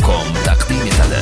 nokta.com taqdim etadi.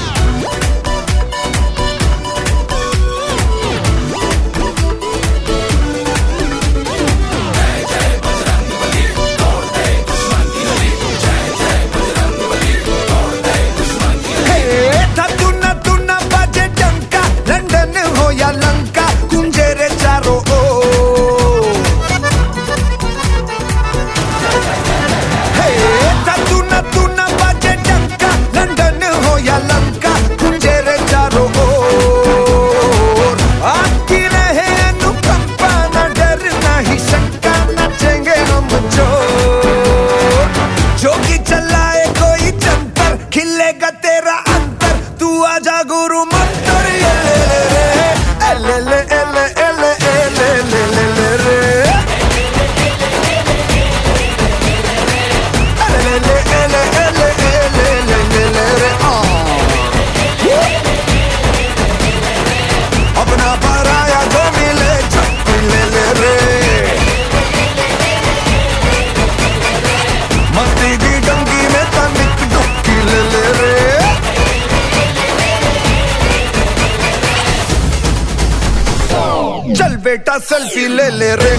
चल बेटा selfie ले ले रे,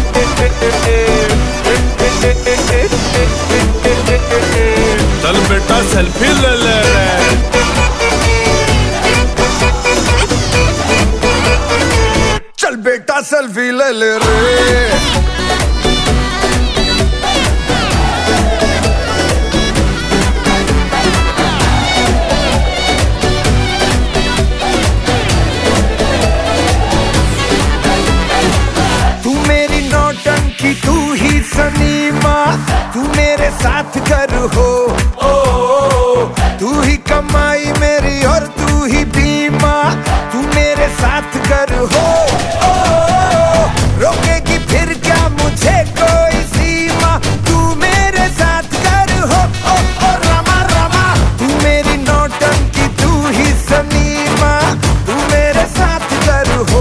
चल बेटा सेल्फी ले ले रे, चल बेटा सेल्फी ले ले रे। तू ही सनीमा, तू मेरे साथ कर हो, तू ही कमाई मेरी और तू ही बीमा, तू मेरे साथ कर हो, रोकेगी फिर क्या मुझे कोई सीमा, तू मेरे साथ कर हो, रमा रमा, तू मेरी नौटंकी तू ही सनीमा, तू मेरे साथ कर हो,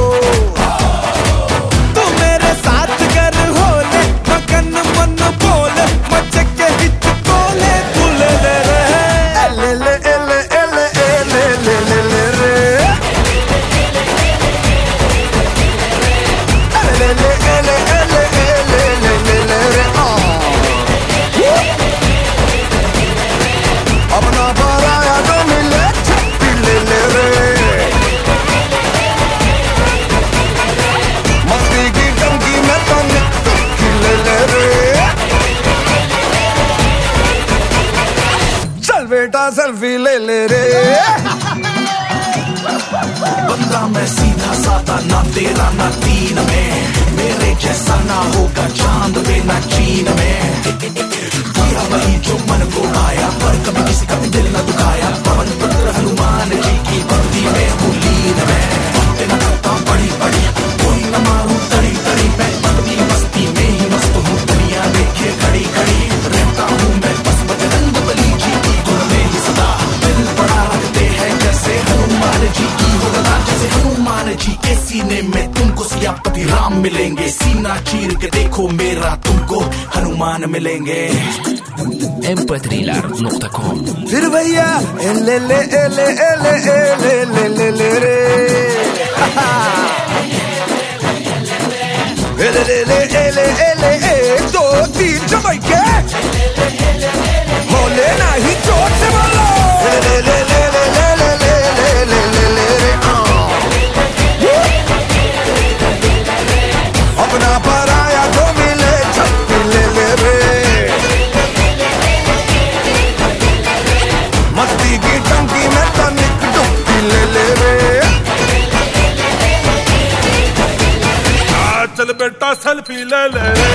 बेटा सेल्फी ले ले रे। बंदा मैं सीधा साधा, ना तेरा ना तीन में, मेरे जैसा ना होगा चांद पे ना चीन में, किया वही जो मन को आया, पर कभी किसी का भी दिल न दुखाया, पवन पुत्र हनुमान जी की भक्ति में हूँ लीन में, तेना करता बड़ी बड़ी कोई न मारूं तड़ी तड़ी, मैं अपनी मस्ती में ही मस्त हूँ, दुनिया देखे खड़ी खड़ी, रहता हूँ मैं बस बजरंग बली जी की धुन में ही सदा, दिल बड़ा रखते हैं जैसे हनुमान जी की होगा, जैसे हनुमान जी के सीने में तुमको सियापति राम मिलेंगे, सीना चीर के देखो मेरा तुमको हनुमान मिलेंगे। mp3lar.com फिर भैया ले ले ले ले ले ले ले ले रे, ले ले ले ले ले एक दो तीन जमाइके, बोले नहीं जोर से बोलो, ले ले ले ले ले ले ले ले ले ले रे, अपना पराया तो मिले छप्पी ले ले रे, मस्ती की टंकी में तनिक डुबकी ले ले रे, चल बेटा सेल्फी ले ले रे,